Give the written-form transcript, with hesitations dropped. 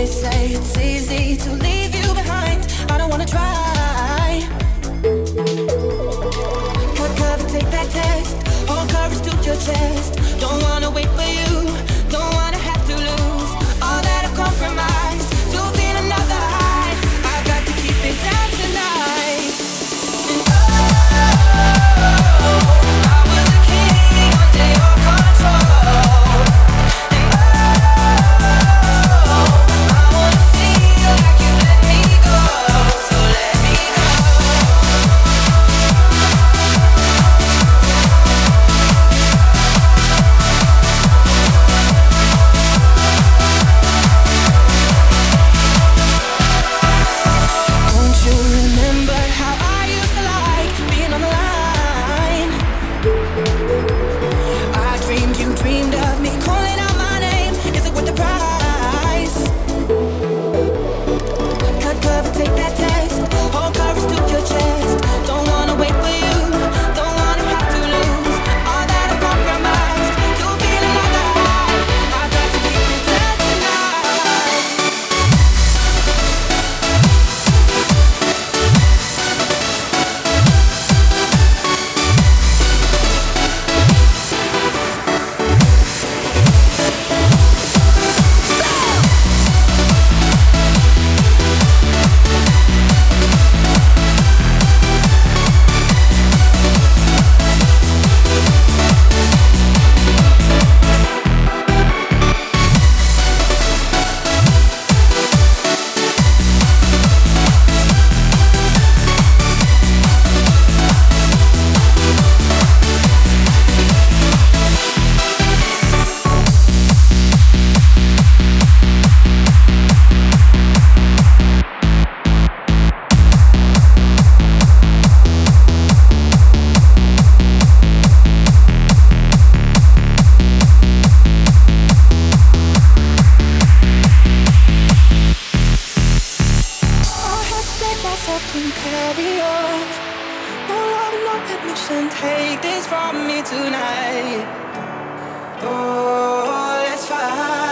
say it's easy to leave you behind. I don't wanna try. Cut cover, take that test. Hold courage to your chest. Don't wanna wait for you. Don't wanna have to lose all that I've compromised to feel another high. I've got to keep it down tonight. And I was a king under your control. And I wanna feel like you let me go. So let me go. Don't you remember how I used to like being on the line? I dreamed you dreamed of me calling out my name. Is it worth the price? Cut cover, take that test. Hold courage to your chest. Don't wanna wait for you. Don't wanna have to lose all that I've compromised to feel another high. I've got to keep it down tonight. I had to break myself to carry on. No love, no admission. Take this from me tonight. Oh, let's fight.